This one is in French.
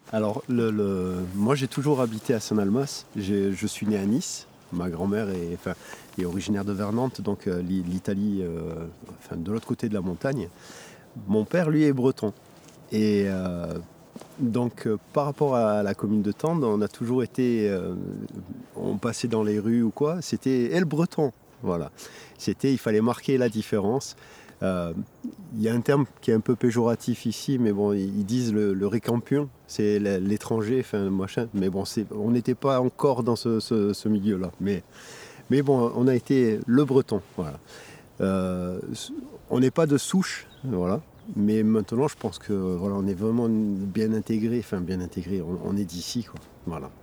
Alors, moi, j'ai toujours habité à Saint-Almas. Je suis né à Nice. Ma grand-mère est originaire de Vernantes, donc l'Italie, enfin, de l'autre côté de la montagne. Mon père, lui, est breton. Et par rapport à la commune de Tende, on a toujours été, on passait dans les rues ou quoi, c'était elle breton. Voilà. Il fallait marquer la différence. Euh, Il y a un terme qui est un peu péjoratif ici, mais bon, ils disent le récampion, c'est l'étranger, enfin machin. Mais bon, on n'était pas encore dans ce milieu-là. Mais bon, on a été le breton, voilà. Euh, on n'est pas de souche, voilà. Mais maintenant, je pense que voilà, on est vraiment bien intégré, on est d'ici, quoi. Voilà.